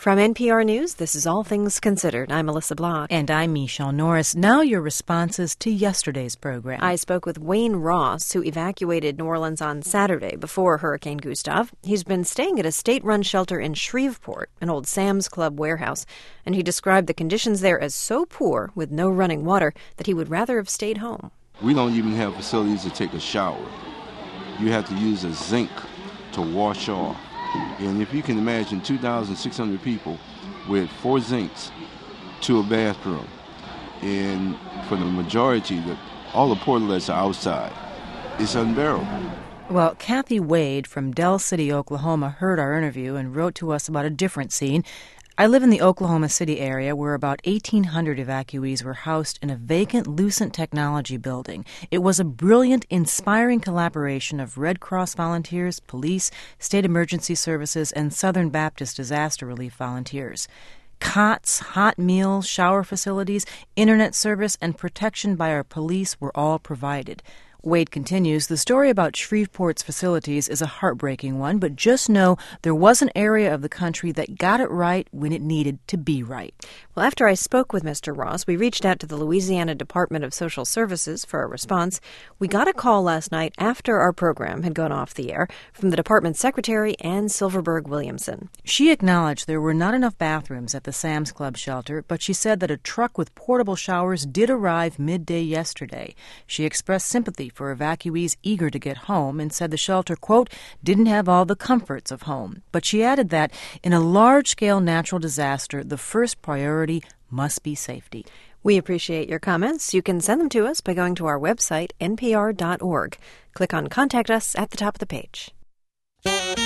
From NPR News, this is All Things Considered. I'm Melissa Block. And I'm Michelle Norris. Now your responses to yesterday's program. I spoke with Wayne Ross, who evacuated New Orleans on Saturday before Hurricane Gustav. He's been staying at a state-run shelter in Shreveport, an old Sam's Club warehouse, and he described the conditions there as so poor, with no running water, that he would rather have stayed home. We don't even have facilities to take a shower. You have to use a zinc to wash off. And if you can imagine 2,600 people with 4 zincs to a bathroom, and for the majority, all the portlets are outside, it's unbearable. Well, Kathy Wade from Del City, Oklahoma, heard our interview and wrote to us about a different scene. I live in the Oklahoma City area where about 1,800 evacuees were housed in a vacant Lucent Technology building. It was a brilliant, inspiring collaboration of Red Cross volunteers, police, state emergency services, and Southern Baptist disaster relief volunteers. Cots, hot meals, shower facilities, internet service, and protection by our police were all provided. Wade continues, the story about Shreveport's facilities is a heartbreaking one, but just know there was an area of the country that got it right when it needed to be right. Well, after I spoke with Mr. Ross, we reached out to the Louisiana Department of Social Services for a response. We got a call last night after our program had gone off the air from the department's secretary, Ann Silverberg Williamson. She acknowledged there were not enough bathrooms at the Sam's Club shelter, but she said that a truck with portable showers did arrive midday yesterday. She expressed sympathy for evacuees eager to get home and said the shelter, quote, didn't have all the comforts of home. But she added that in a large-scale natural disaster, the first priority must be safety. We appreciate your comments. You can send them to us by going to our website, npr.org. Click on Contact Us at the top of the page.